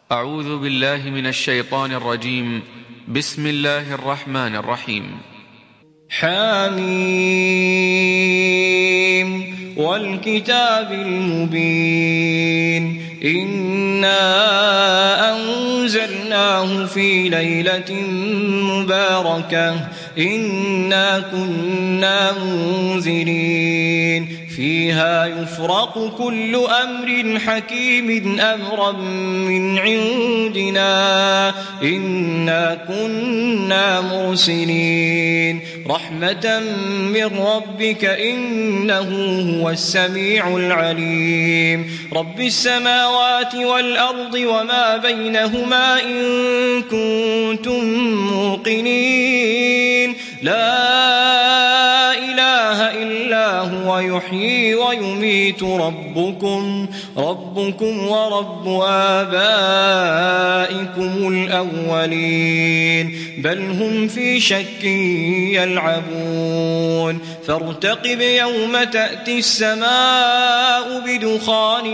أعوذ بالله من الشيطان الرجيم. بسم الله الرحمن الرحيم. حميم والكتاب المبين إنا أنزلناه في ليلة مباركة إنا كنا منذرين فيها يفرق كل أمر حكيم أمرا من عندنا إنا كنا مرسلين رحمة من ربك إنه هو السميع العليم رب السماوات والأرض وما بينهما إن كنتم موقنين لا إله إلا هو يحيي ويميت ربكم ورب آبائكم الأولين بل هم في شك يلعبون فارتقب يوم تأتي السماء بدخان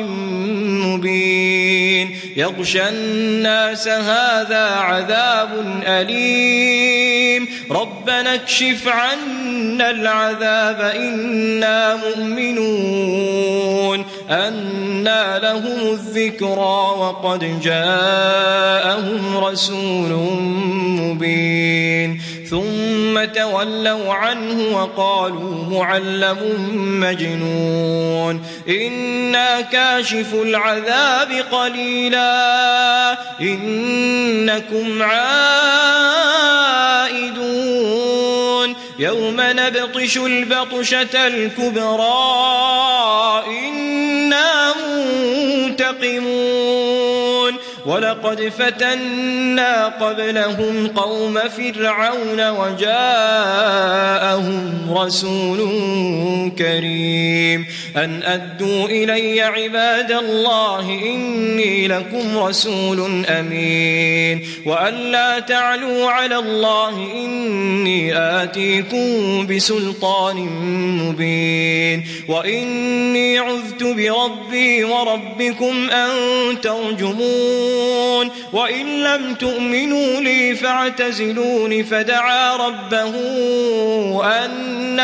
مبين يغشى الناس هذا عذاب أليم ربنا اكشف عنا العذاب إنا مؤمنون أنى لهم الذكرى وقد جاءهم رسول مبين ثم تولوا عنه وقالوا معلم مجنون إنا كاشف العذاب قليلا إنكم عائدون يوم نبطش البطشة الكبرى إنا منتقمون ولقد فتنا قبلهم قوم فرعون وجاءهم رسول كريم أن أدوا إلي عباد الله إني لكم رسول أمين وأن لا تعلوا على الله إني آتيكم بسلطان مبين وإني عذت بربي وربكم أن ترجمون وإن لم تؤمنوا لي فاعتزلون فدعا ربه أن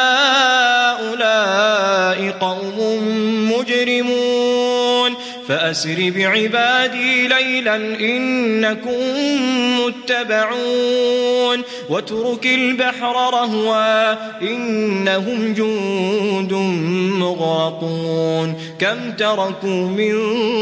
هؤلاء قوم مجرمون فأسر بعبادي ليلا إنكم متبعون واترك البحر رهوا إنهم جند مغرقون كم تركوا من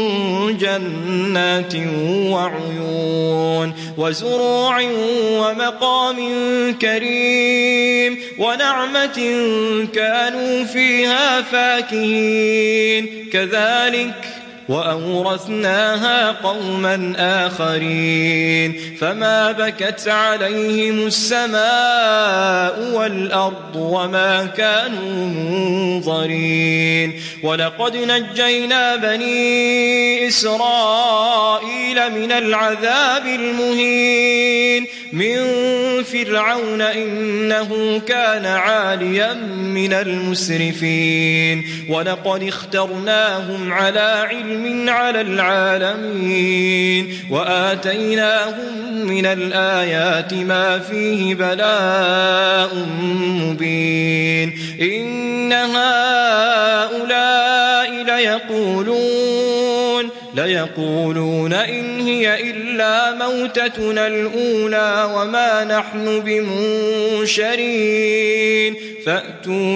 جنات وعيون وزروع ومقام كريم ونعمة كانوا فيها فاكهين كذلك وأورثناها قوما آخرين فما بكت عليهم السماء والأرض وما كانوا منظرين ولقد نجينا بني إسرائيل من العذاب المهين من فرعون إنه كان عاليا من المسرفين ولقد اخترناهم على علم على العالمين وآتيناهم من الآيات ما فيه بلاء مبين إن هؤلاء ليقولون إن هي إلا موتتنا الأولى وما نحن بمنشرين فأتوا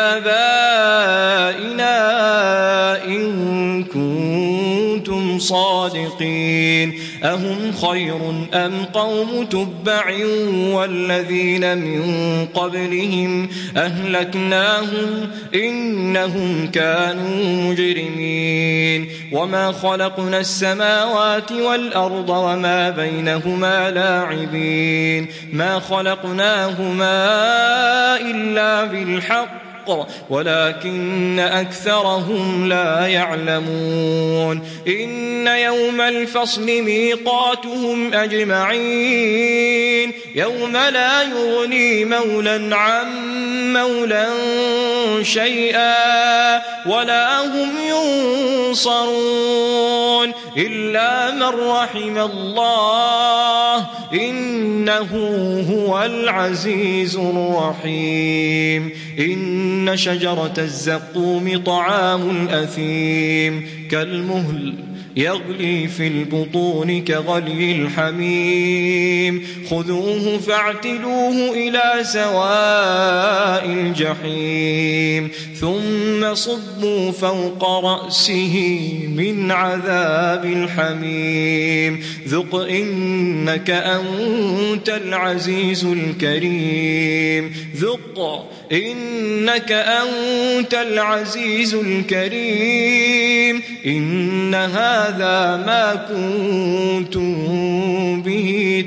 بآبائنا إن كنتم صادقين أهم خير أم قوم تبع والذين من قبلهم أهلكناهم إنهم كانوا مجرمين وما خلقنا السماوات والأرض وما بينهما لاعبين ما خلقناهما إلا بالحق ولكن أكثرهم لا يعلمون إن يوم الفصل ميقاتهم أجمعين يوم لا يغني مولى عن مولى شيئا ولا هم ينصرون إلا من رحم الله إنه هو العزيز الرحيم إن شجرة الزقوم طعام الأثيم كالمهل يغلي في البطون كغلي الحميم خذوه فاعتلوه إلى سواء الجحيم ثم صبوا فوق رأسه من عذاب الحميم ذق إنك أنت العزيز الكريم ذق إنك أنت العزيز الكريم إن هذا ما كنتم به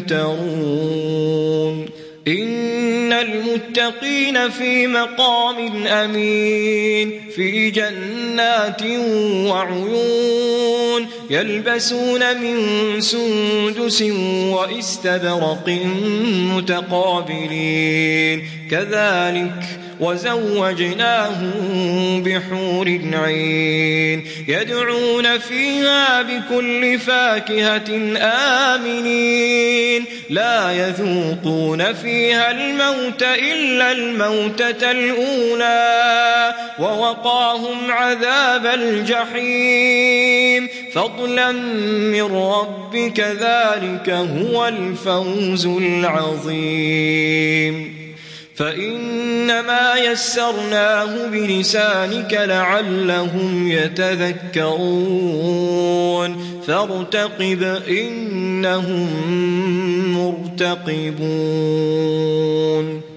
تمترون إن المتقين في مقام أمين في جنات وعيون يلبسون من سندس وإستبرق متقابلين كذلك وزوجناهم بحور عين يدعون فيها بكل فاكهة آمنين لا يذوقون فيها الموت إلا الموتة الأولى ووقاهم عذاب الجحيم فضلا من ربك ذلك هو الفوز العظيم فإنما يسرناه بلسانك لعلهم يتذكرون فارتقب إنهم مرتقبون